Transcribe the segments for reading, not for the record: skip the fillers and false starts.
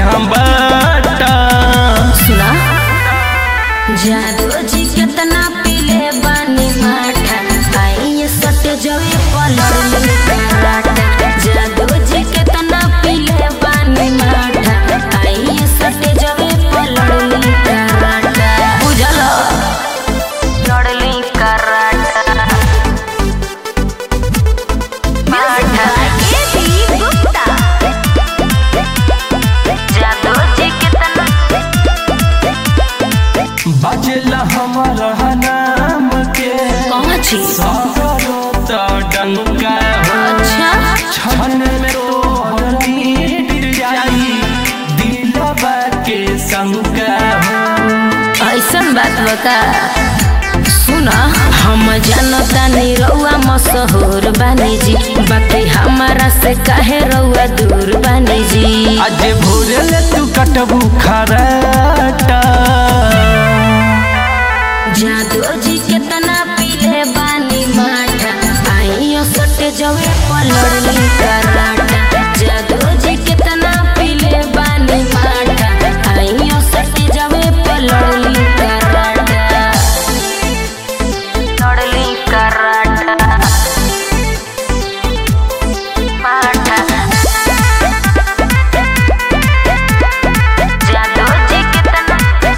हम बाटा। सुना जादू जी कितना पीले बानी माठा आई सट जवे पलड़ कराटा। जादू जी कितना पीले बानी माठा आई सट जवे पलड़ कराटा। बुझल लड़ली कराटा माठा ये भी गुप्ता। जादू जी कितना बजला हमारा नाम के कौन चीज सागरो तो डंका हो। अच्छा छन में तोहर नीड जाई दिलवा के शंका हो। ऐसन बात बता सुना हम जानता नहीं रउआ मशहूर बानी जी बाकी हमारा से काहे रउआ दूर बानी जी। आज भोरले तू कटबू खराटा। जादू जी कितना पीले बानी माठा आई सट जवे पलड़ली कराटा। जादू जी कितना पीले बानी माठा आई सट जवे पलड़ली कराटा। लड़ली कराटा माठा। जादू जी कितना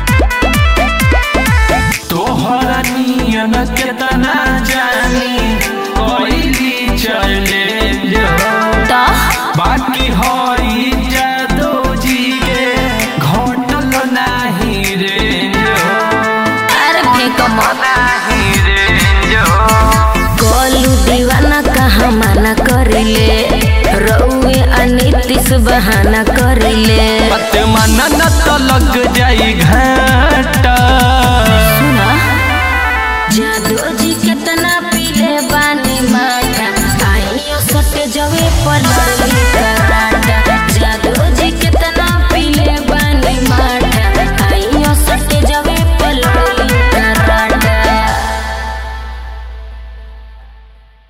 तोहरा नियन केतना जानी कोई चले जो बाकी हई जादू जी के घटल नाही रे जो। अरे फेंक मत नाही रे जो। गोलू दीवाना कहाँ माना करिले रउए अनितिस बहाना करिले। पत मन